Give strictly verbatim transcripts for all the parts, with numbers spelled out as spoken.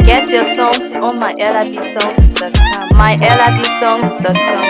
Get your songs on my L I B songs dot com. my L I B songs dot com.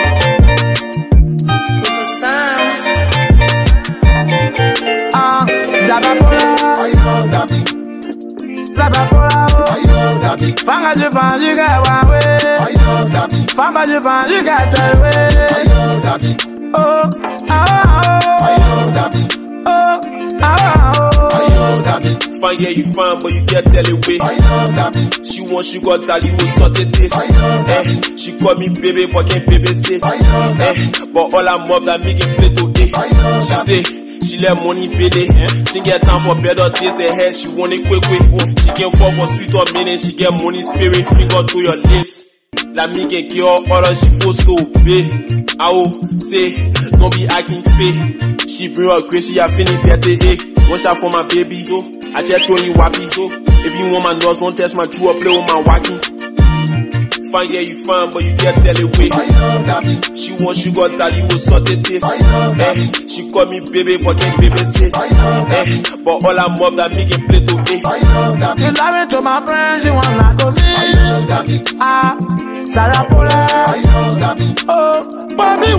Ah, Dabapola, ayo Dabi, Dabapola, ayo Dabi. Fanga je fan, you get one way, ayo Dabi. Fanga je fan, you get the way, ayo Dabi. Oh, ah, oh, ayo Dabi. Oh, ah, oh, ayo Dabi. Fine, yeah, you fine, but you get tell away. Ayo Dabi. She want sugar daddy who sorted this. Eh, she call me baby, but can't baby say. Eh, but all I'm up that make it play today. She say. She let money pay it. She get time for better days ahead. She want it quick quick. She can fall for sweet or minute. She get money spirit. Finger to your lips. Like me get cure order. She forced to obey. I will say, don't be acting spay. She bring her grace. She have finished thirty-eight. One shot for my baby. So I just throw you wappy. So if you want my nose, don't test my true or play with my walking. Fine, yeah, you fine, but you get tell away. She want sugar daddy who sorted this. Eh, she call me baby, but can't baby say. Eh, but all I'm up that make it play today. You love it to my friends, you want not to me. Ah, Sarapola. Oh, Bobby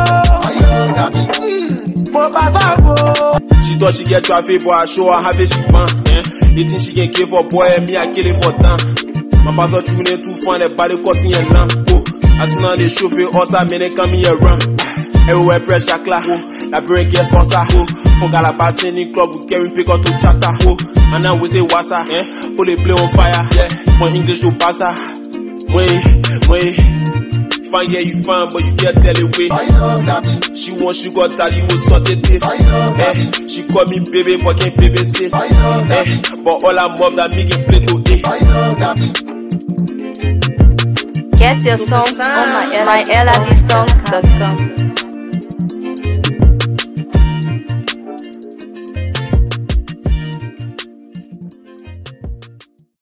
Wo. She thought she get traffic, but I show her how she pan. Eh, they think she can kill for boy, and me I kill it for time. My pastor tune in too fun, the body causing a lamp. Oh, I see now they chauffeur, also many coming here run. Everywhere pressure clap. Oh, that break yes sponsor. Oh, for Galapagos in the club, we carry pick up to chatter. Oh, and now we say wassa. Eh, pull it play on fire. Yeah, for English to pass her. Wait, wait. Fine, yeah, you fine, but you get tell away. She want sugar daddy who sorted this. Eh, she call me baby, but can't baby say. Eh, but all I'm up that make it play today. Get your songs on my L I B songs dot com.